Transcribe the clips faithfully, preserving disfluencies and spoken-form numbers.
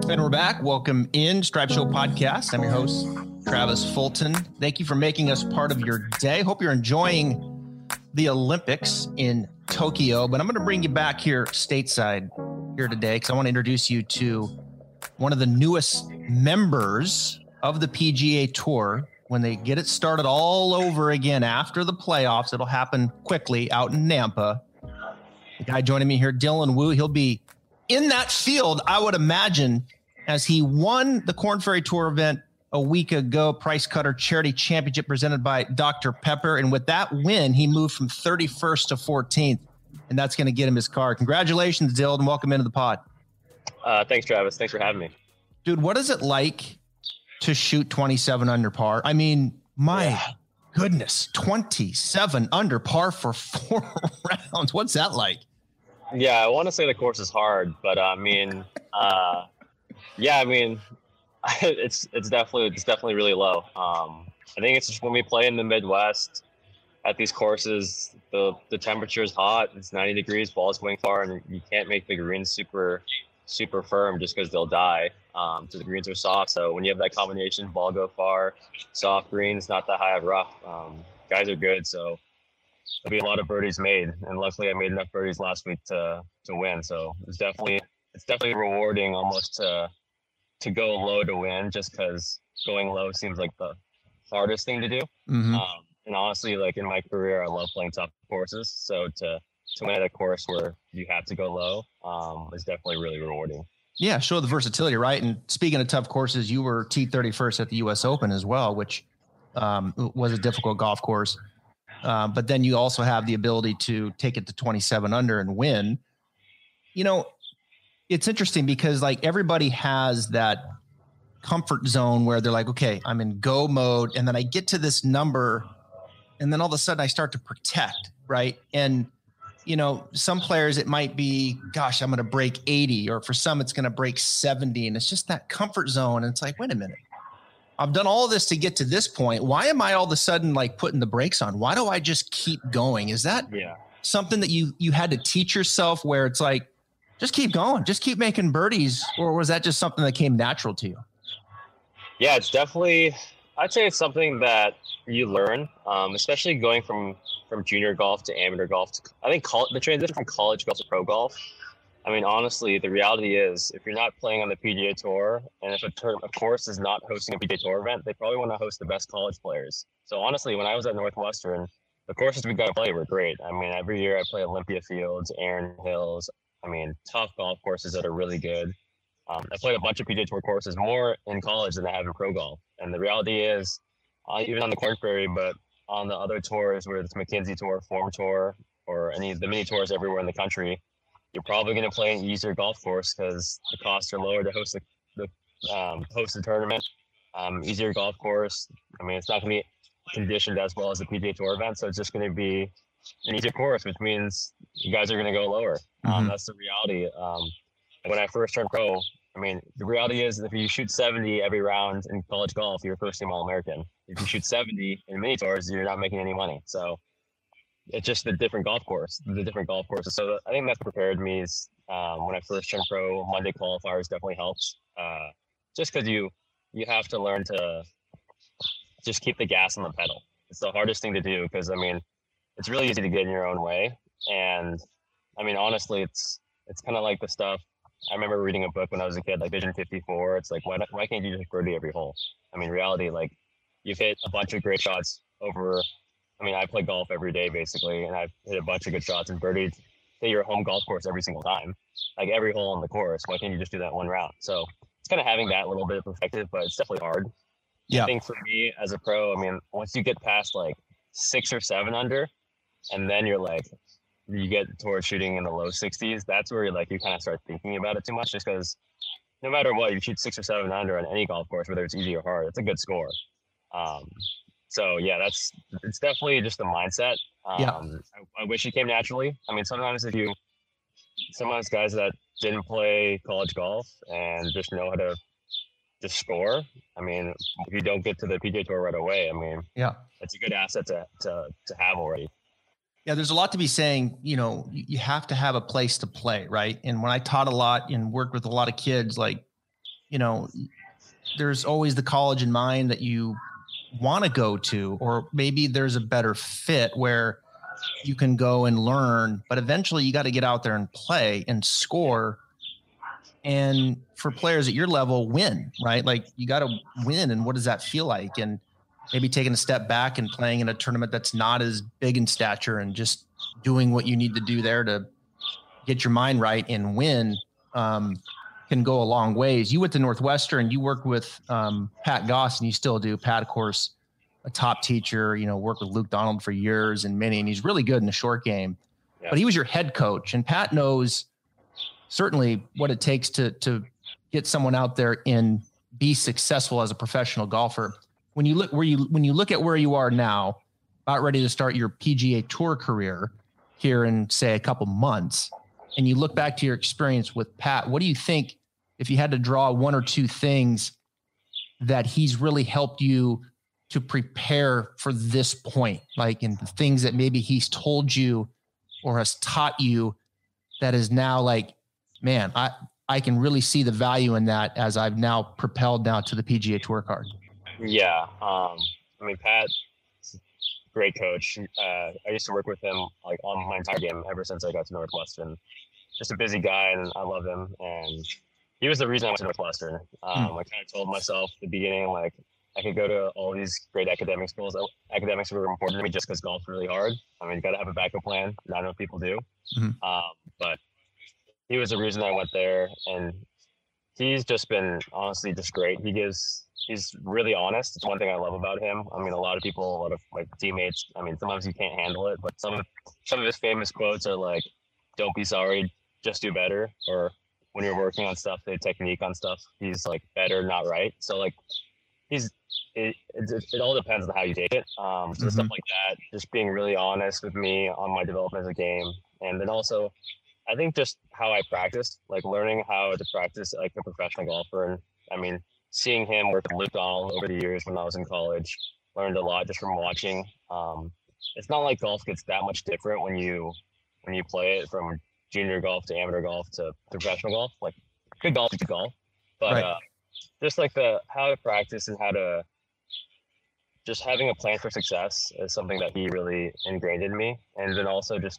And we're back. Welcome in Stripe Show Podcast. I'm your host, Travis Fulton. Thank you for making us part of your day. Hope you're enjoying the Olympics in Tokyo. But I'm going to bring you back here stateside here today because I want to introduce you to one of the newest members of the P G A Tour. When they get it started all over again after the playoffs, it'll happen quickly out in Nampa. The guy joining me here, Dylan Wu, he'll be in that field, I would imagine, as he won the Korn Ferry Tour event a week ago, Price Cutter Charity Championship presented by Doctor Pepper. And with that win, he moved from thirty-first to fourteenth, and that's going to get him his car. Congratulations, Dylan. Welcome into the pod. Uh, thanks, Travis. Thanks for having me. Dude, what is it like to shoot twenty-seven under par? I mean, my yeah. goodness, twenty-seven under par for four rounds. What's that like? Yeah, I want to say the course is hard, but uh, I mean, uh, yeah, I mean, it's it's definitely it's definitely really low. Um, I think it's just when we play in the Midwest at these courses, the the temperature is hot. It's ninety degrees, ball's going far, and you can't make the greens super super firm just because they'll die. Um, so the greens are soft. So when you have that combination, ball go far, soft greens, not that high of rough. Um, guys are good, so there'll be a lot of birdies made, and luckily I made enough birdies last week to to win. So it's definitely it's definitely rewarding almost to to go low to win, just because going low seems like the hardest thing to do. Mm-hmm. Um, and honestly, like in my career, I love playing tough courses. So to to win at a course where you have to go low um, is definitely really rewarding. Yeah, show the versatility, right? And speaking of tough courses, you were T thirty-first at the U S Open as well, which um, was a difficult golf course. Uh, but then you also have the ability to take it to twenty-seven under and win. You know, it's interesting because like everybody has that comfort zone where they're like, okay, I'm in go mode. And then I get to this number and then all of a sudden I start to protect, right? And, you know, some players, it might be, gosh, I'm going to break eighty, or for some, it's going to break seventy. And it's just that comfort zone. And it's like, wait a minute. I've done all of this to get to this point. Why am I all of a sudden like putting the brakes on? Why do I just keep going? Is that yeah. something that you you had to teach yourself where it's like, just keep going, just keep making birdies? Or was that just something that came natural to you? Yeah, it's definitely, I'd say it's something that you learn, um, especially going from, from junior golf to amateur golf. To, I think col- the transition from college golf to pro golf. I mean, honestly, the reality is if you're not playing on the P G A Tour, and if a, ter- a course is not hosting a P G A Tour event, they probably want to host the best college players. So honestly, when I was at Northwestern, the courses we got to play were great. I mean, every year I play Olympia Fields, Erin Hills. I mean, tough golf courses that are really good. Um, I played a bunch of P G A Tour courses more in college than I have in pro golf. And the reality is, uh, even on the Korn Ferry, but on the other tours, whether it's McKinsey Tour, Form Tour, or any of the mini tours everywhere in the country, you're probably going to play an easier golf course because the costs are lower to host the, the um, host the tournament. Um, easier golf course. I mean, it's not going to be conditioned as well as the P G A Tour event, so it's just going to be an easier course, which means you guys are going to go lower. Mm-hmm. Um, that's the reality. Um, when I first turned pro, I mean, the reality is if you shoot seventy every round in college golf, you're first team All-American. If you shoot seventy in mini tours, you're not making any money. So it's just the different golf course, the different golf courses. So I think that's prepared me is, um, when I first turned pro, Monday qualifiers definitely helps. Uh, just because you, you have to learn to just keep the gas on the pedal. It's the hardest thing to do because, I mean, it's really easy to get in your own way. And, I mean, honestly, it's it's kind of like the stuff. I remember reading a book when I was a kid, like Vision fifty-four. It's like, why, why can't you just birdie every hole? I mean, reality, like, you've hit a bunch of great shots over – I mean, I play golf every day, basically, and I've hit a bunch of good shots and birdied hit your home golf course every single time, like every hole on the course. Why can't you just do that one round? So it's kind of having that little bit of perspective, but it's definitely hard. Yeah. I think for me as a pro, I mean, once you get past like six or seven under, and then you're like, you get towards shooting in the low sixties, that's where you're like, you kind of start thinking about it too much, just because no matter what, you shoot six or seven under on any golf course, whether it's easy or hard, it's a good score. Um, So yeah, that's it's definitely just the mindset. Um, yeah. I, I wish it came naturally. I mean, sometimes if you, sometimes guys that didn't play college golf and just know how to just score. I mean, if you don't get to the P G A Tour right away, I mean, yeah, it's a good asset to to to have already. Yeah, there's a lot to be saying. You know, you have to have a place to play, right? And when I taught a lot and worked with a lot of kids, like you know, there's always the college in mind that you want to go to, or maybe there's a better fit where you can go and learn, but eventually you got to get out there and play and score. And for players at your level, win, right? Like you got to win. And what does that feel like? And maybe taking a step back and playing in a tournament that's not as big in stature and just doing what you need to do there to get your mind right and win um, can go a long ways. You went to Northwestern, you worked with um, Pat Goss, and you still do. Pat, of course, a top teacher, you know, worked with Luke Donald for years and many, and he's really good in the short game. Yeah. But he was your head coach, and Pat knows certainly what it takes to to get someone out there and be successful as a professional golfer. When you look where you when you look at where you are now, about ready to start your P G A Tour career here in, say, a couple months, and you look back to your experience with Pat, what do you think, if you had to draw one or two things that he's really helped you to prepare for this point, like in the things that maybe he's told you or has taught you that is now like, man, I, I can really see the value in that as I've now propelled now to the P G A Tour card? Yeah. Um, I mean, Pat, great coach. Uh, I used to work with him like on my entire game ever since I got to Northwestern. Just a busy guy, and I love him. And he was the reason I went to Northwestern. Um, hmm. I kind of told myself at the beginning, like, I could go to all these great academic schools. Academics were important to me just because golf's really hard. I mean, you got to have a backup plan. Not enough people do. Mm-hmm. Um, but he was the reason I went there, and he's just been honestly just great. He gives, he's really honest. It's one thing I love about him. I mean, a lot of people, a lot of like teammates, I mean, sometimes you can't handle it, but some of, some of his famous quotes are like, "Don't be sorry, just do better." Or when you're working on stuff, the technique on stuff, he's like, better, not right. So like, he's, it, it, it all depends on how you take it. Um, so mm-hmm. stuff like that, just being really honest with me on my development as a game. And then also, I think just how I practice, like learning how to practice like a professional golfer. And I mean, seeing him work with Luke Donald over the years when I was in college, learned a lot just from watching. Um, it's not like golf gets that much different when you when you play it from junior golf to amateur golf to professional golf. Like good golf is good golf, but right. uh, just like the how to practice and how to just having a plan for success is something that he really ingrained in me. And then also just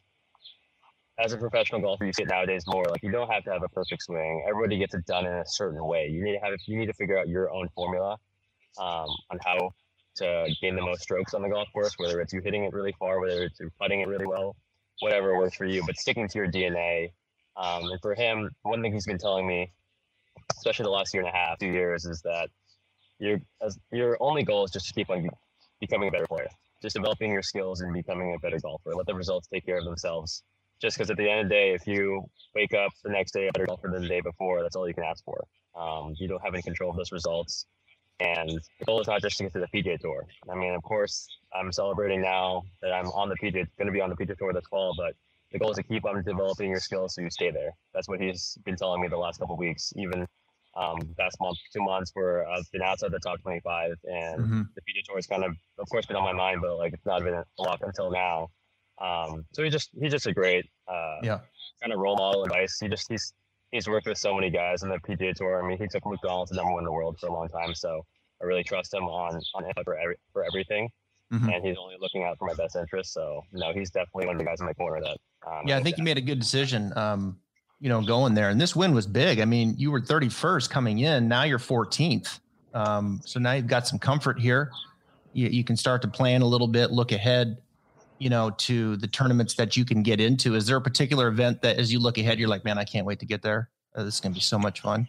as a professional golfer, you see it nowadays more, like you don't have to have a perfect swing. Everybody gets it done in a certain way. You need to have, you need to figure out your own formula um, on how to gain the most strokes on the golf course, whether it's you hitting it really far, whether it's you putting it really well, whatever works for you, but sticking to your D N A. Um, and for him, one thing he's been telling me, especially the last year and a half, two years, is that your as your only goal is just to keep on becoming a better player, just developing your skills and becoming a better golfer. Let the results take care of themselves. Just because at the end of the day, if you wake up the next day a better golfer than the day before, that's all you can ask for. Um, you don't have any control of those results. And the goal is not just to get to the P G A Tour. I mean, of course, I'm celebrating now that I'm on the P G A, going to be on the P G A Tour this fall, but the goal is to keep on developing your skills so you stay there. That's what he's been telling me the last couple of weeks, even um, past month, two months where I've been outside the top twenty-five, and mm-hmm. the P G A Tour has kind of, of course, been on my mind, but like it's not been a lot until now. Um, so he just he's just a great uh, yeah. kind of role model advice. He just he's he's worked with so many guys on the P G A Tour. I mean, he took Luke Donald to number one in the world for a long time, so I really trust him on on input for every, for everything. Mm-hmm. And he's only looking out for my best interest. So no, he's definitely one of the guys in my corner that. Um, yeah, I think you made a good decision. Um, you know, going there, and this win was big. I mean, you were thirty-first coming in. Now you're fourteenth. Um, so now you've got some comfort here. You, you can start to plan a little bit, look ahead, you know, to the tournaments that you can get into. Is there a particular event that as you look ahead, you're like, man, I can't wait to get there? Uh, this is going to be so much fun.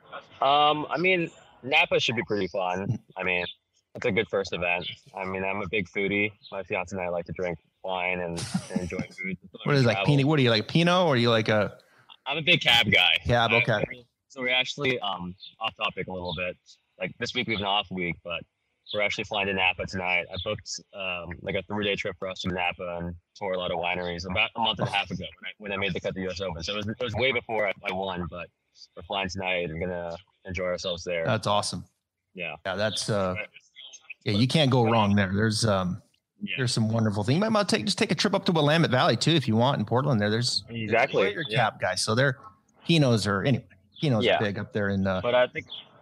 Um, I mean, Napa should be pretty fun. I mean, it's a good first event. I mean, I'm a big foodie. My fiance and I like to drink wine and, and enjoy food. What is like Pinot? What are you like Pinot, or are you like a? I'm a big cab guy. Cab, okay. I, so we're actually um off topic a little bit. Like this week we have an off week, but we're actually flying to Napa tonight. I booked um like a three day trip for us to Napa and tour a lot of wineries about a month and a half ago when I when I made the cut to the U S Open. So it was it was way before I, I won, but we're flying tonight. We're gonna enjoy ourselves there. That's awesome. Yeah. Yeah, that's uh yeah, you can't go wrong there. There's um yeah. there's some wonderful things. You might want to take just take a trip up to Willamette Valley too if you want in Portland. There, there's exactly your cap yeah. guys. So they're Pinots are anyway. Pinots yeah. are big up there in. Uh, but I think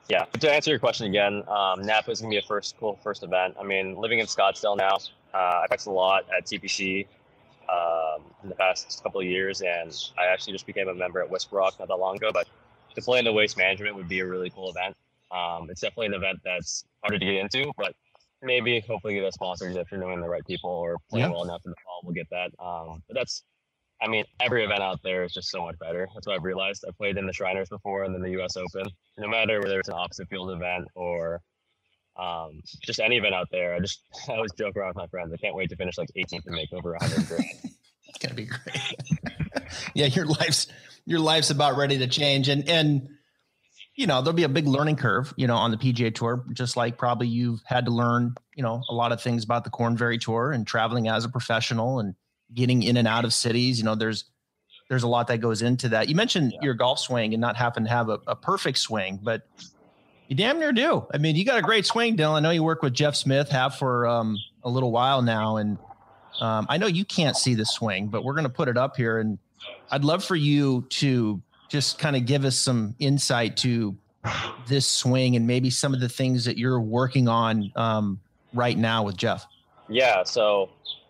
Yeah. To answer your question again, um, Napa is going to be a first cool first event. I mean, living in Scottsdale now, uh, I practiced a lot at T P C um, in the past couple of years, and I actually just became a member at Whisper Rock not that long ago. But to play in the waste management would be a really cool event. Um, it's definitely an event that's harder to get into, but maybe hopefully get a sponsor if you're knowing the right people or playing yeah. well enough in the fall, we'll get that. Um, but that's, I mean, every event out there is just so much better. That's what I've realized. I played in the Shriners before and then the U S Open. No matter whether it's an opposite field event or um, just any event out there, I just I always joke around with my friends. I can't wait to finish like eighteenth and make over one hundred grand. It's gonna be great. Yeah, your life's your life's about ready to change, and and you know there'll be a big learning curve, you know, on the P G A Tour, just like probably you've had to learn, you know, a lot of things about the Korn Ferry Tour and traveling as a professional and getting in and out of cities. You know, there's there's a lot that goes into that. You mentioned yeah. your golf swing and not happen to have a, a perfect swing, but you damn near do. I mean, you got a great swing, Dylan. I know you work with Jeff Smith, have for um, a little while now, and um, I know you can't see the swing, but we're going to put it up here, and I'd love for you to just kind of give us some insight to this swing and maybe some of the things that you're working on um, right now with Jeff. Yeah, so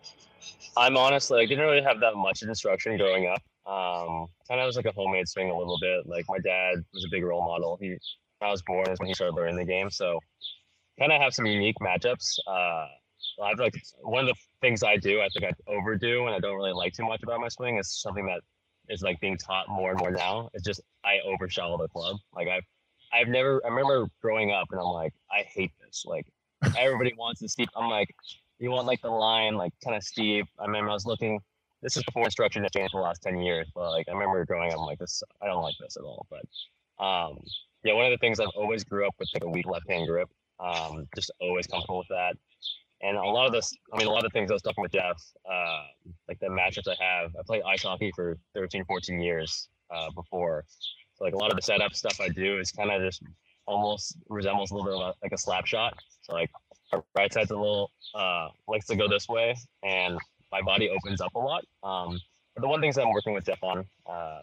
I'm honestly, I didn't really have that much instruction growing up. Um, kind of was like a homemade swing a little bit. Like my dad was a big role model. He, when I was born is when he started learning the game. So kind of have some unique matchups. Uh, I've like one of the things I do, I think I overdo and I don't really like too much about my swing is something that is like being taught more and more now. It's just, I over shallow the club. Like I've, I've never, I remember growing up and I'm like, I hate this. Like everybody wants the steep. I'm like, you want like the line, like kind of steep. I remember I was looking, this is before instruction has changed in the last ten years, but like, I remember growing up, I'm like this, I don't like this at all. But um, yeah, one of the things I've always grew up with like a weak left-hand grip, um, just always comfortable with that. And a lot of this, I mean, a lot of things I was talking with Jeff, uh, like the matchups I have, I played ice hockey for thirteen, fourteen years uh, before. So like a lot of the setup stuff I do is kind of just almost resembles a little bit of like a slap shot. So like our right side's a little, uh, likes to go this way and my body opens up a lot. Um, but the one things I'm working with Jeff on, uh,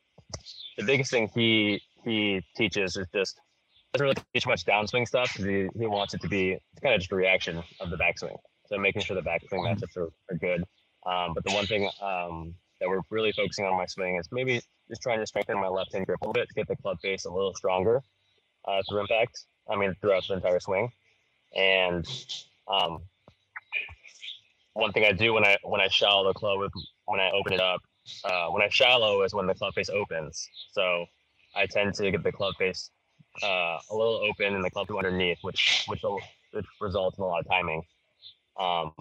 the biggest thing he he teaches is just, doesn't really teach much downswing stuff because he, he wants it to be kind of just a reaction of the backswing. So making sure the backswing matchups are, are good. Um, but the one thing um, that we're really focusing on my swing is maybe just trying to strengthen my left hand grip a little bit to get the club face a little stronger uh, through impact. I mean, throughout the entire swing. And um, one thing I do when I when I shallow the club, with, when I open it up, uh, when I shallow is when the club face opens. So I tend to get the club face uh, a little open and the club to underneath, which which will which results in a lot of timing. Um,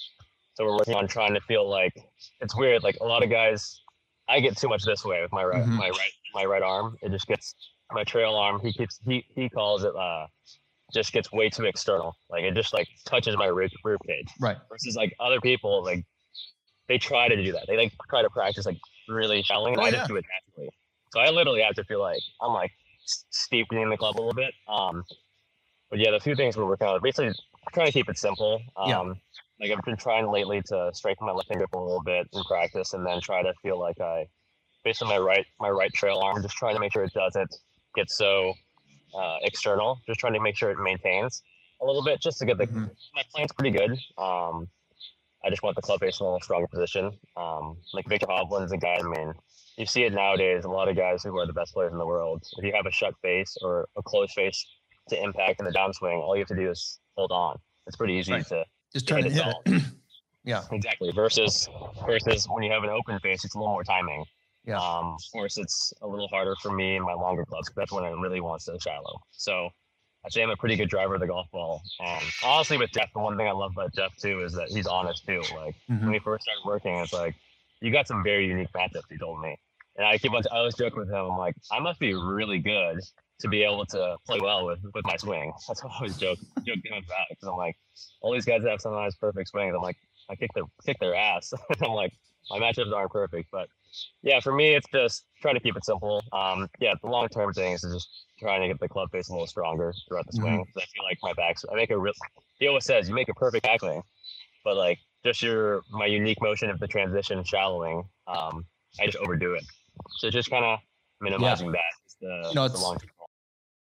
so we're working on trying to feel like, it's weird. Like a lot of guys, I get too much this way with my right mm-hmm. my right my right arm. It just gets my trail arm. He keeps he he calls it uh, just gets way too external. Like it just like touches my rib, rib cage. Right. Versus like other people, like they try to do that. They like try to practice like really shallowing, and oh, I yeah. just do it naturally. So I literally have to feel like I'm like steeping in the club a little bit. Um, but yeah, the few things we're working on, basically trying to keep it simple. Um, yeah. Like I've been trying lately to strengthen my left hand grip a little bit in practice, and then try to feel like I, based on my right my right trail arm, just trying to make sure it doesn't get so uh, external. Just trying to make sure it maintains a little bit, just to get the mm-hmm. my plan's pretty good. Um, I just want the club face in a little stronger position. Um, like Victor Hovland's a guy. I mean, you see it nowadays. A lot of guys who are the best players in the world. If you have a shut face or a closed face to impact in the downswing, all you have to do is hold on. It's pretty easy right. to just turn it. Hit it. Yeah, exactly. Versus versus when you have an open face, it's a little more timing. Yeah. Um, of course, it's a little harder for me in my longer clubs because that's when it really wants to shallow. So I'd say I'm a pretty good driver of the golf ball. And honestly, with Jeff, the one thing I love about Jeff too is that he's honest too. Like mm-hmm. when we first started working, it's like, you got some very unique matchups, he told me. And I keep on, I always joke with him, I'm like, I must be really good to be able to play well with, with my swing. That's what I always joke, joke him about. Because I'm like, all these guys that have sometimes perfect swings, I'm like, I kick their, kick their ass. I'm like, my matchups aren't perfect. But yeah, for me, it's just trying to keep it simple. Um, yeah, the long-term thing is just trying to get the club face a little stronger throughout the swing. Mm-hmm. I feel like my backs, I make a real, he always says, you make a perfect backswing. But like, just your, my unique motion of the transition shallowing, um, I just overdo it. So just kind of minimizing yeah. that is the, no, the long term.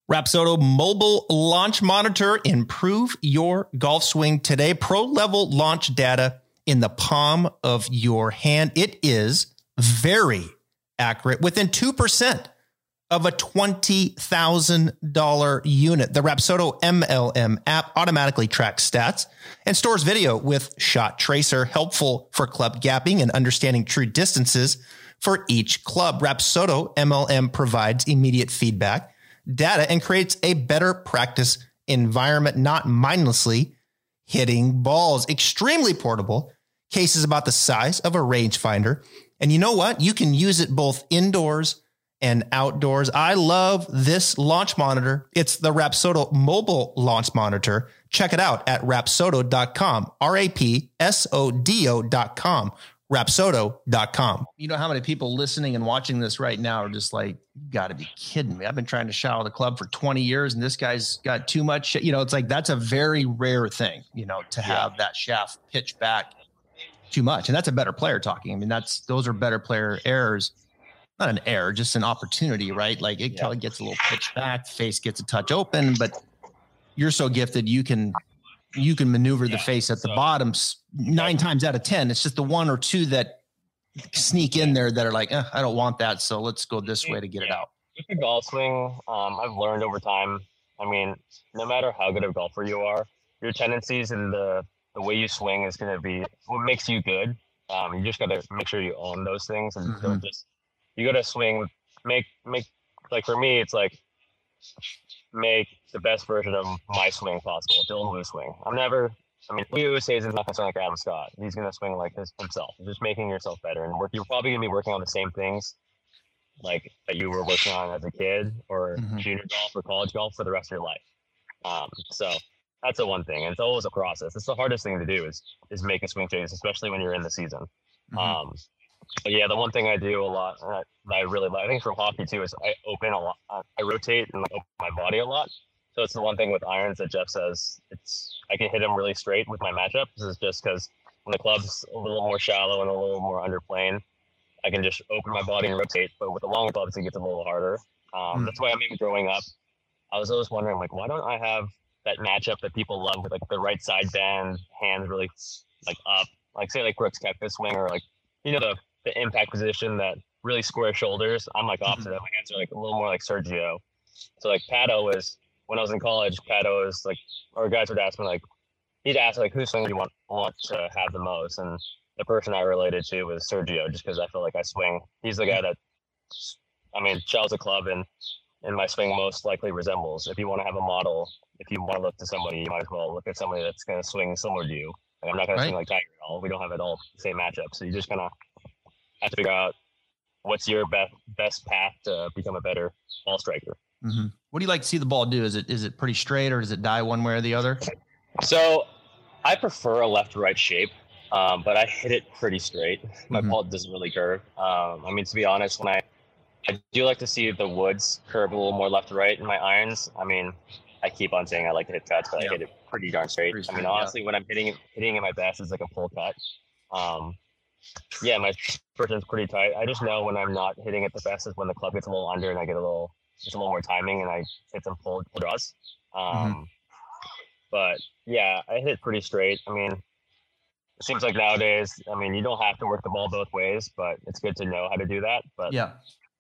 Rapsodo mobile launch monitor. Improve your golf swing today. Pro level launch data in the palm of your hand. It is very accurate, within two percent of a twenty thousand dollars unit. The Rapsodo M L M app automatically tracks stats and stores video with Shot Tracer, helpful for club gapping and understanding true distances for each club. Rapsodo M L M provides immediate feedback, data, and creates a better practice environment, not mindlessly hitting balls. Extremely portable, cases about the size of a rangefinder. And you know what? You can use it both indoors and outdoors. I love this launch monitor. It's the Rapsodo mobile launch monitor. Check it out at rapsodo dot com, R A P S O D O dot com, rapsodo dot com. You know how many people listening and watching this right now are just like, you got to be kidding me. I've been trying to shower the club for twenty years and this guy's got too much. You know, it's like, that's a very rare thing, you know, to have that shaft pitch back too much. And that's a better player talking. I mean, that's, those are better player errors. Not an error, just an opportunity, right? Like it yeah. gets a little pitch back, face gets a touch open, but you're so gifted. You can, you can maneuver yeah, the face at so, the bottom nine yeah. times out of ten. It's just the one or two that sneak in there that are like, eh, I don't want that. So let's go this way to get yeah. it out. With the golf swing, um, I've learned over time. I mean, no matter how good of a golfer you are, your tendencies and the, the way you swing is going to be what makes you good. Um, you just got to make sure you own those things and mm-hmm. don't just, you got to swing, make, make, like for me, it's like, make the best version of my swing possible. Dylan Wu swing. I'm never, I mean, Wu says he's not going to swing like Adam Scott. He's going to swing like his, himself. Just making yourself better. And work, you're probably going to be working on the same things like that you were working on as a kid or mm-hmm. junior golf or college golf for the rest of your life. Um, so that's the one thing. And it's always a process. It's the hardest thing to do is, is make a swing change, especially when you're in the season. Mm-hmm. Um, But yeah, the one thing I do a lot that I really like, I think from hockey too, is I open a lot. I rotate and open my body a lot. So it's the one thing with irons that Jeff says it's I can hit them really straight with my matchups. Is just because when the club's a little more shallow and a little more underplane, I can just open my body and rotate. But with the long clubs, it gets a little harder. Um, mm-hmm. That's why I mean, growing up, I was always wondering like, why don't I have that matchup that people love with like the right side bend, hands really like up, like say like Brooks Koepka swing or like you know the the impact position that really square shoulders. I'm like opposite. Mm-hmm. My hands are like a little more like Sergio. So like Pato is when I was in college, Pato is like, or guys would ask me like, he'd ask like, whose swing do you want, want to have the most? And the person I related to was Sergio, just because I feel like I swing. He's the guy that, I mean, shells a club and, and my swing most likely resembles. If you want to have a model, if you want to look to somebody, you might as well look at somebody that's going to swing similar to you. Like, I'm not going right. to swing like Tiger at all. We don't have it all the same matchup. So you just kind of have to figure out what's your best best path to become a better ball striker. Mm-hmm. What do you like to see the ball do? Is it is it pretty straight or does it die one way or the other? So I prefer a left to right shape, um, but I hit it pretty straight. My mm-hmm. ball doesn't really curve. Um, I mean, to be honest, when I I do like to see the woods curve a little more left to right in my irons. I mean, I keep on saying I like to hit cuts, but yeah. I hit it pretty darn straight. Pretty straight I mean, honestly, yeah. when I'm hitting it, hitting it my best is like a pull cut. Um, yeah, my person's pretty tight. I just know when I'm not hitting it the best is when the club gets a little under and I get a little, just a little more timing and I hit some pull, pull draws. Um, mm-hmm. But yeah, I hit it pretty straight. I mean, it seems like nowadays, I mean, you don't have to work the ball both ways, but it's good to know how to do that. But yeah,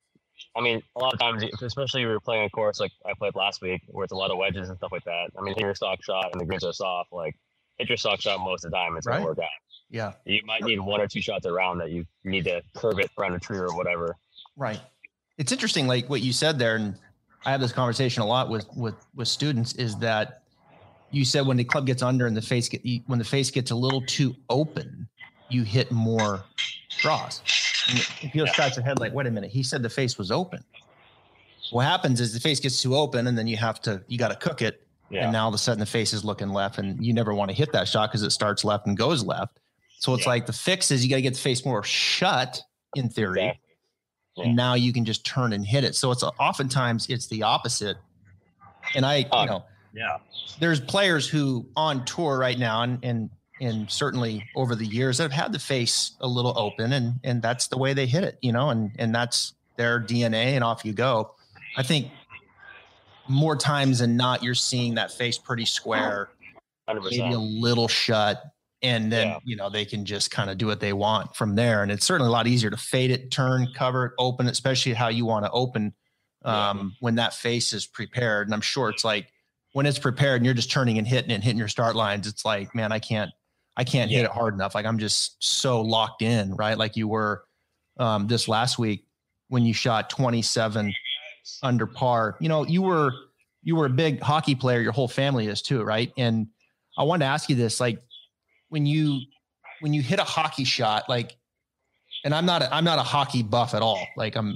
I mean, a lot of times, especially if we were playing a course like I played last week, where it's a lot of wedges and stuff like that. I mean, hit your stock shot and the greens are soft. Like, hit your stock shot most of the time. It's right. gonna work out. Yeah. You might need one or two shots around that you need to curve it around a tree or whatever. Right. It's interesting, like what you said there, and I have this conversation a lot with with with students. Is that you said when the club gets under and the face get when the face gets a little too open, you hit more draws. And if you yeah. scratch your head like, wait a minute, he said the face was open. What happens is the face gets too open, and then you have to you got to cook it, yeah. and now all of a sudden the face is looking left, and you never want to hit that shot because it starts left and goes left. So it's yeah. like the fix is you got to get the face more shut in theory. Exactly. Yeah. And now you can just turn and hit it. So it's oftentimes it's the opposite. And I, um, you know, yeah, there's players who on tour right now and, and, and certainly over the years that have had the face a little open and, and that's the way they hit it, you know, and, and that's their D N A and off you go. I think more times than not, you're seeing that face pretty square, one hundred percent. maybe a little shut. And then, yeah. you know, they can just kind of do what they want from there. And it's certainly a lot easier to fade it, turn, cover it, open it, especially how you want to open um, yeah. when that face is prepared. And I'm sure it's like when it's prepared and you're just turning and hitting and hitting your start lines, it's like, man, I can't, I can't yeah. hit it hard enough. Like I'm just so locked in, right? Like you were um, this last week when you shot twenty-seven under par. You know, you were, you were a big hockey player. Your whole family is too, right? And I wanted to ask you this, like, when you, when you hit a hockey shot, like, and I'm not, a, I'm not a hockey buff at all. Like I'm,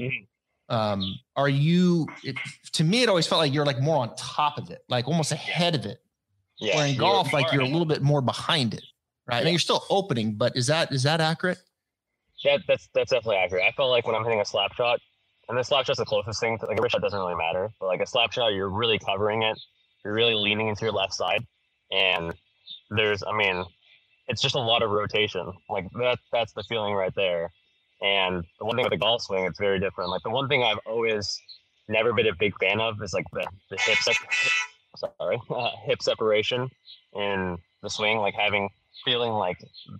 um, are you, it, to me, it always felt like you're like more on top of it, like almost ahead of it. Yeah. Where in golf, you're, like you're a little bit more behind it, right? Yeah. I mean, you're still opening, but is that, is that accurate? Yeah, that's, that's definitely accurate. I felt like when I'm hitting a slap shot, and the slap shot's the closest thing to, like, a wrist shot doesn't really matter, but like a slap shot, you're really covering it. You're really leaning into your left side. And there's, I mean, it's just a lot of rotation. Like that, that's the feeling right there. And the one thing with the golf swing, it's very different. Like the one thing I've always never been a big fan of is like the, the hip, se- sorry, uh, hip separation in the swing, like having, feeling like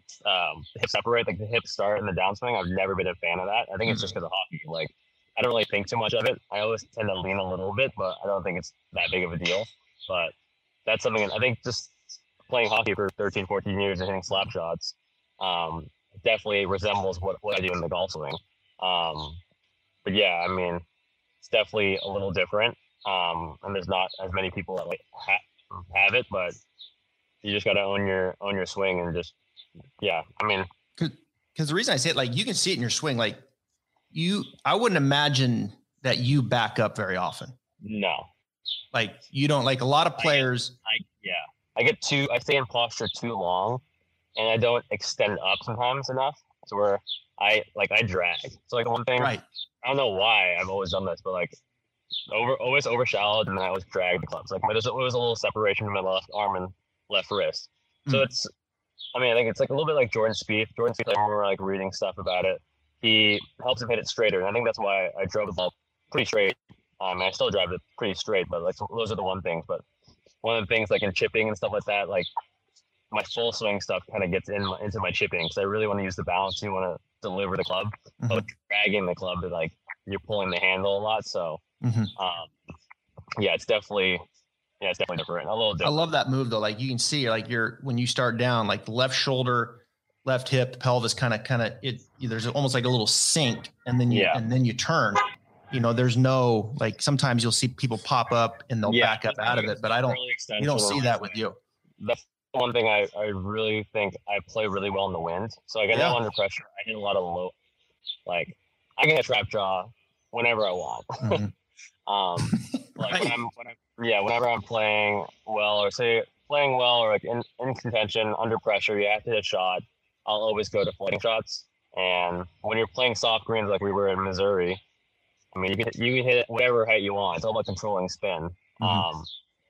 um, the hip separate, like the hip start and the downswing. I've never been a fan of that. I think it's just because of hockey. Like I don't really think too much of it. I always tend to lean a little bit, but I don't think it's that big of a deal. But that's something I think just playing hockey for thirteen, fourteen years and hitting slap shots um, definitely resembles what, what I do in the golf swing. Um, but yeah, I mean, it's definitely a little different. Um, and there's not as many people that like ha- have it, but you just got to own your, own your swing and just, yeah, I mean, cause, cause the reason I say it, like you can see it in your swing, like you, I wouldn't imagine that you back up very often. No. Like you don't, like a lot of players. I, I yeah. I get too, I stay in posture too long and I don't extend up sometimes enough to where I, like, I drag. So like one thing, right. I don't know why I've always done this, but like over, always over shallowed and then I always drag the clubs. Like there's always a little separation from my left arm and left wrist. So mm. it's, I mean, I think it's like a little bit like Jordan Spieth. Jordan Spieth, I remember like reading stuff about it. He helps him hit it straighter. And I think that's why I drove the ball pretty straight. Um, and I still drive it pretty straight, but like those are the one things. But one of the things like in chipping and stuff like that, like my full swing stuff kind of gets in my, into my chipping because I really want to use the balance. You want to deliver the club, mm-hmm. but dragging the club, like you're pulling the handle a lot. So mm-hmm. um, yeah, it's definitely, yeah, it's definitely different. A little different. I love that move though. Like you can see, like you're when you start down, like the left shoulder, left hip, pelvis, kind of, kind of it. There's almost like a little sink, and then you yeah. and then you turn. You know, there's no, like sometimes you'll see people pop up and they'll yeah, back up out of it, but I don't, really you don't see that with you. That's one thing I, I really think I play really well in the wind. So like I know yeah. under pressure, I hit a lot of low, like I can hit trap jaw whenever I want. Mm-hmm. um, like right. when I'm, when I'm, yeah, whenever I'm playing well or say playing well or like in, in contention under pressure, you have to hit a shot. I'll always go to floating shots. And when you're playing soft greens, like we were in Missouri, I mean, you can you can hit it whatever height you want. It's all about controlling spin. Mm-hmm. Um,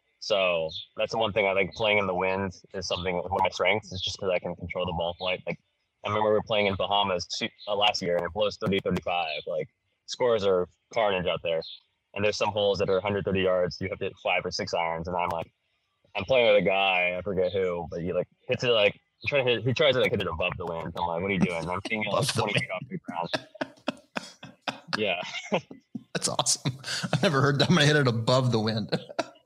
so that's the one thing I think. Playing in the wind is something one of my strengths. Is just because I can control the ball flight. Like I remember we were playing in Bahamas two, uh, last year, and it blows thirty, thirty-five. Like scores are carnage out there. And there's some holes that are one hundred thirty yards. You have to hit five or six irons, and I'm like, I'm playing with a guy. I forget who, but he like hits it like he's trying to hit. He tries to like hit it above the wind. I'm like, what are you doing? And I'm thinking like twenty feet off the ground. Yeah. That's awesome. I've never heard that. I'm going to hit it above the wind.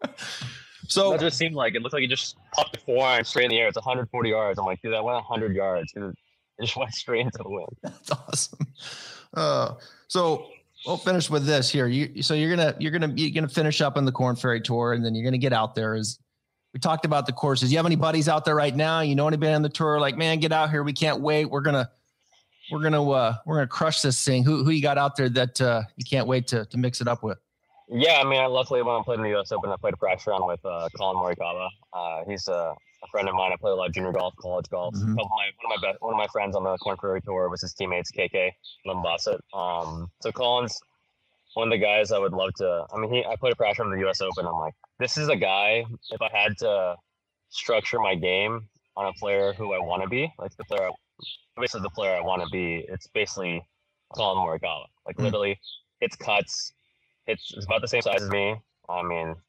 So that just seemed like it looked like it just popped the four iron straight in the air. It's one hundred forty yards. I'm like, dude, that went one hundred yards. It just went straight into the wind. That's awesome. Uh, so we'll finish with this here. You, so you're going to, you're going to, you're going to finish up on the Korn Ferry Tour, and then you're going to get out there. As we talked about the courses. You have any buddies out there right now? You know anybody on the tour? Like, man, get out here. We can't wait. We're going to, We're gonna uh, we're gonna crush this thing. Who who you got out there that uh, you can't wait to to mix it up with? Yeah, I mean, I luckily when I played in the U S Open, I played a practice round with uh, Colin Morikawa. Uh, he's a, a friend of mine. I play a lot of junior golf, college golf. Mm-hmm. My, one of my best, one of my friends on the Korn Ferry Tour was his teammates K K Limbassett. Um, so Colin's one of the guys I would love to. I mean, he I played a practice round in the U S Open. I'm like, this is a guy. If I had to structure my game on a player who I want to be, like the player. Basically the player I want to be, it's basically Colin Morikawa. Like mm. literally, it's cuts. It's, it's about the same size as me. I mean,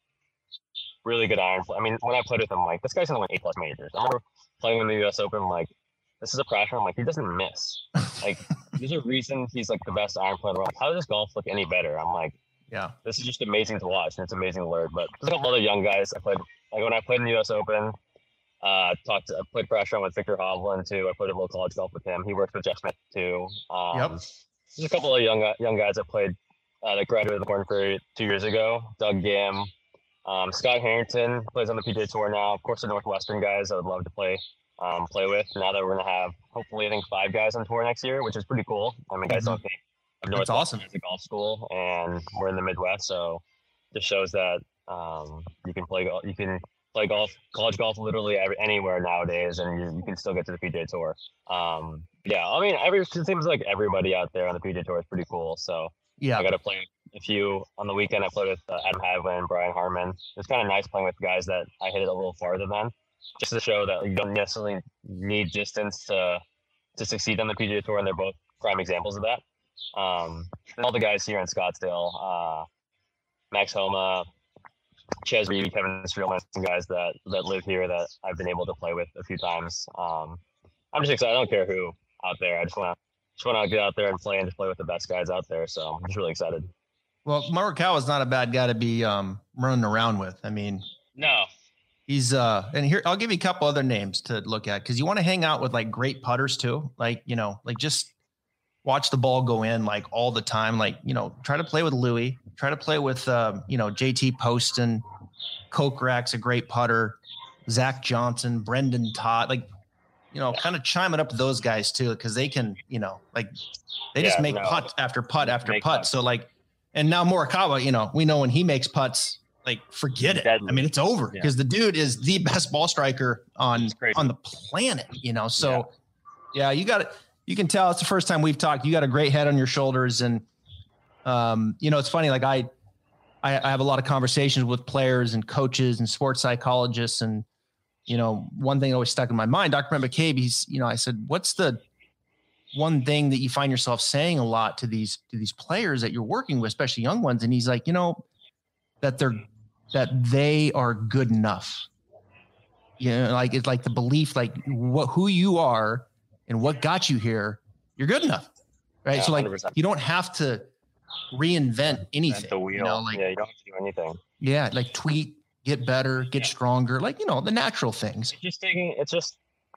really good iron play. I mean, when I played with him, like, this guy's gonna win eight plus majors. I remember playing in the U S Open, like, this is a pressure. I'm like, he doesn't miss. Like, there's a reason he's like the best iron player in the world. How does golf look any better? I'm like, yeah, this is just amazing to watch, and it's amazing to learn. But there's a couple other young guys I played. Like when I played in the U S Open, uh, talked, to, I played pressure on with Victor Hovland too. I played a little college golf with him. He works with Jeff Smith too. Um, yep. There's a couple of young young guys that played uh, that graduated the Corn Ferry two years ago. Doug Gam, um, Scott Harrington plays on the P G A Tour now. Of course, the Northwestern guys I would love to play um, play with. Now that we're gonna have hopefully I think five guys on tour next year, which is pretty cool. I mean, guys mm-hmm. don't think of That's awesome. as a golf school, and we're in the Midwest, so just shows that um, you can play golf. You can play golf, college golf, literally every, anywhere nowadays, and you, you can still get to the P G A Tour. Um, yeah, I mean, every it seems like everybody out there on the P G A Tour is pretty cool. So yeah, I got to play a few on the weekend. I played with uh, Adam Hadwin, Brian Harmon. It's kind of nice playing with guys that I hit it a little farther than, just to show that you don't necessarily need distance to to succeed on the P G A Tour, and they're both prime examples of that. Um, and all the guys here in Scottsdale, uh, Max Homa, Ches Reed, Kevin Streelman, some guys that, that live here that I've been able to play with a few times. Um, I'm just excited. I don't care who out there. I just want to just want to get out there and play and just play with the best guys out there. So I'm just really excited. Well, Morikawa is not a bad guy to be um, running around with. I mean, no, he's uh, and here I'll give you a couple other names to look at because you want to hang out with like great putters too. Like you know, like just watch the ball go in like all the time. Like, you know, try to play with Louis, try to play with, um, you know, J T Poston, Kokrak's a great putter, Zach Johnson, Brendan Todd, like, you know, kind of chime it up to those guys too. Cause they can, you know, like they just yeah, make no. putt after putt after Make putt. putts. So like, and now Morikawa, you know, we know when he makes putts, like forget it. Deadly. I mean, it's over Yeah. because the dude is the best ball striker on, It's crazy. on the planet, you know? So yeah, you got it. You can tell it's the first time we've talked. You got a great head on your shoulders. And, um, you know, it's funny. Like I, I, I have a lot of conversations with players and coaches and sports psychologists. And, you know, one thing that always stuck in my mind, Doctor Brent McCabe, he's, you know, I said, what's the one thing that you find yourself saying a lot to these, to these players that you're working with, especially young ones? And he's like, you know, that they're, that they are good enough. You know, like, it's like the belief, like what, who you are, and what got you here, you're good enough, right? Yeah, so like, one hundred percent. you don't have to reinvent anything. At the wheel. You know, like, yeah, you don't have to do anything. yeah, like tweak, get better, get Yeah. stronger, like, you know, the natural things. It's just taking, it's just,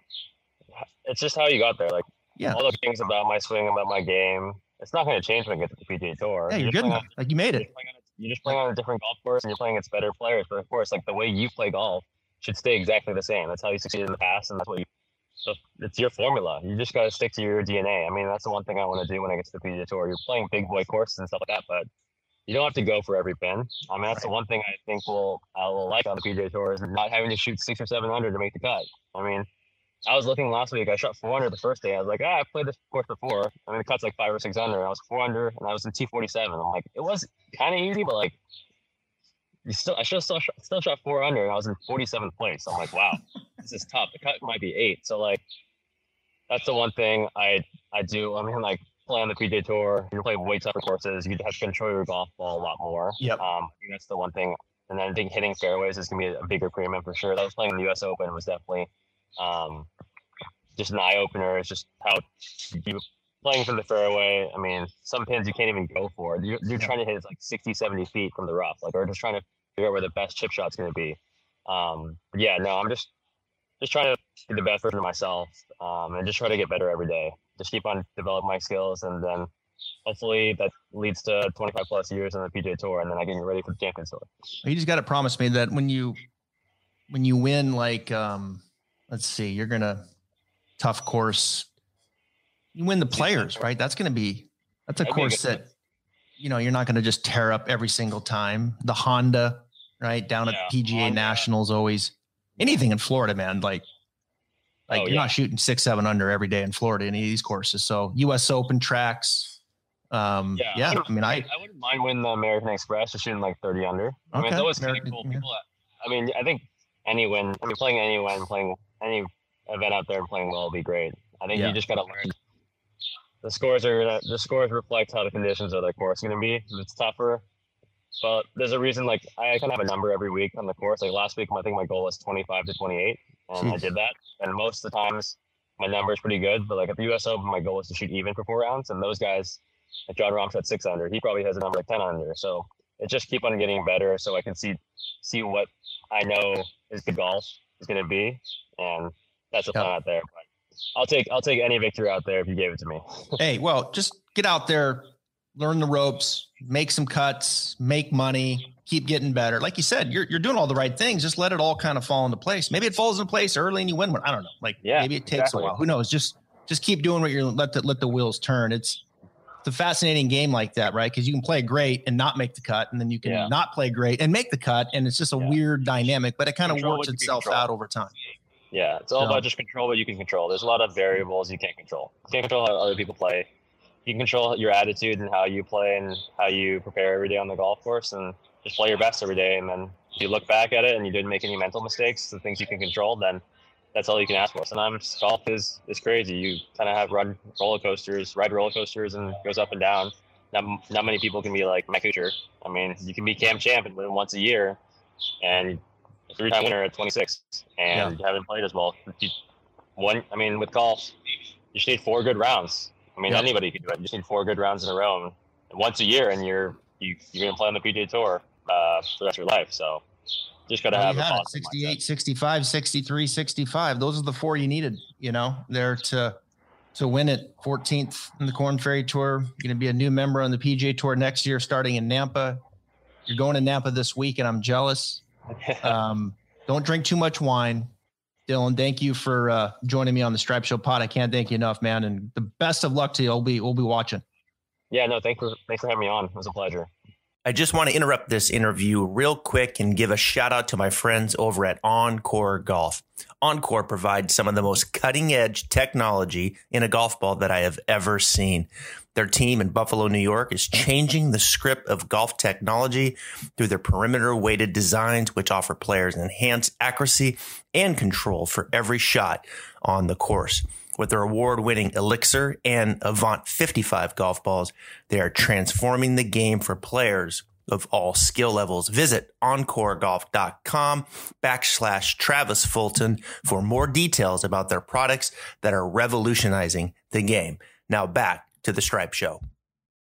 it's just how you got there. Like Yeah. all the things about my swing, about my game, it's not going to change when I get to the P G A Tour. Yeah, you're just good playing enough. Like you made on- it. You're, just playing on a, you're just playing on a different golf course, and you're playing against better players. But of course, like the way you play golf should stay exactly the same. That's how you succeeded in the past, and that's what you. So it's your formula. You just got to stick to your D N A. I mean, that's the one thing I want to do when I get to the P G A Tour. You're playing big boy courses and stuff like that, but you don't have to go for every pin. I mean, that's the one thing I think will I will like on the P G A Tour is not having to shoot six or seven under to make the cut. I mean, I was looking last week. I shot four under the first day. I was like, ah, I've played this course before. I mean, the cut's like five or six under. I was four under, and I was in T forty-seven. I'm like, it was kind of easy, but like, you still, I should still still shot four under, and I was in forty-seventh place. I'm like, wow, this is tough. The cut might be eight. So like, that's the one thing I I do. I mean, like play on the P G A Tour, you play way tougher courses. You have to control your golf ball a lot more. Yep. Um, I think that's the one thing. And then I think hitting fairways is gonna be a bigger premium for sure. I was playing in the U S Open. It was definitely um, just an eye opener. It's just how you playing from the fairway. I mean, some pins you can't even go for. You're, you're trying to hit like sixty, seventy feet from the rough, like, or just trying to figure out where the best chip shot's gonna be. Um, but yeah, no, I'm just just trying to be the best version of myself, um, and just try to get better every day. Just keep on developing my skills, and then hopefully that leads to twenty-five plus years on the P G A Tour, and then I get ready for the Champions Tour. You just got to promise me that when you, when you win, like, um, let's see, you're going to tough course, you win the players, right? That's going to be, that's a That'd be a course good that, you know, you're not going to just tear up every single time. The Honda, right? Down Yeah, at P G A Honda. Nationals, always anything in Florida, man. Like, like Oh, you're yeah. not shooting six, seven under every day in Florida, any of these courses. So U S Open tracks. Um, yeah, Yeah, I mean, I, I wouldn't mind winning the American Express, just shooting like thirty under. I mean, Okay, it's always kind of American- cool. yeah. People, I mean, I think any win, I mean, playing any win, playing any event out there and playing well will be great. I think Yeah. you just got to learn. The scores are gonna, the scores reflect how the conditions of the course are going to be. If it's tougher, But there's a reason, like, I kind of have a number every week on the course. Like last week, I think my goal was twenty-five to twenty-eight, and Jeez. I did that. And most of the times, my number is pretty good. But like at the U S Open, my goal was to shoot even for four rounds. And those guys, like John Rahm shot six under. He probably has a number like ten under. So it just keep on getting better, so I can see see what I know is good golf is going to be, and that's the yep. plan out there. But I'll take I'll take any victory out there if you gave it to me. Hey, well, just get out there, learn the ropes, make some cuts, make money, keep getting better. Like you said, you're you're doing all the right things. Just let it all kind of fall into place. Maybe it falls into place early and you win one. I don't know. Like yeah, maybe it takes exactly. a while. Who knows? Just just keep doing what you're let the let the wheels turn. It's it's a fascinating game like that, right? Because you can play great and not make the cut, and then you can yeah. not play great and make the cut, and it's just a yeah. weird dynamic, but it kind of works itself out over time. Yeah, it's all so, about just control what you can control. There's a lot of variables you can't control. You can't control how other people play. You can control your attitude and how you play and how you prepare every day on the golf course, and just play your best every day. And then if you look back at it and you didn't make any mental mistakes, the things you can control, then that's all you can ask for. Sometimes golf is, is crazy. You kind of have run roller coasters, ride roller coasters, and it goes up and down. Not, not many people can be like Mike Kuchar. I mean, you can be Cam Champ and win once a year, and a three-time winner at twenty-six, and yeah. you haven't played as well. You, one, I mean, with golf, you just need four good rounds. I mean, yeah. anybody can do it. You just need four good rounds in a row, and once a year, and you're you, you're gonna play on the P G A Tour uh, for the rest of your life. So. Just got to well, have a sixty-eight, mindset. sixty-five, sixty-three, sixty-five. Those are the four you needed, you know, there to to win it. fourteenth in the Korn Ferry Tour. You're going to be a new member on the P G A Tour next year, starting in Nampa. You're going to Nampa this week, and I'm jealous. Um, don't drink too much wine. Dylan, thank you for uh, joining me on the Stripe Show pod. I can't thank you enough, man. And the best of luck to you. We'll be, we'll be watching. Yeah, no, thanks for, thanks for having me on. It was a pleasure. I just want to interrupt this interview real quick and give a shout out to my friends over at Encore Golf. Encore provides some of the most cutting edge technology in a golf ball that I have ever seen. Their team in Buffalo, New York is changing the script of golf technology through their perimeter weighted designs, which offer players enhanced accuracy and control for every shot on the course. With their award-winning Elixir and Avant fifty-five golf balls, they are transforming the game for players of all skill levels. Visit encoregolf.com backslash Travis Fulton for more details about their products that are revolutionizing the game. Now back to the Stripe Show.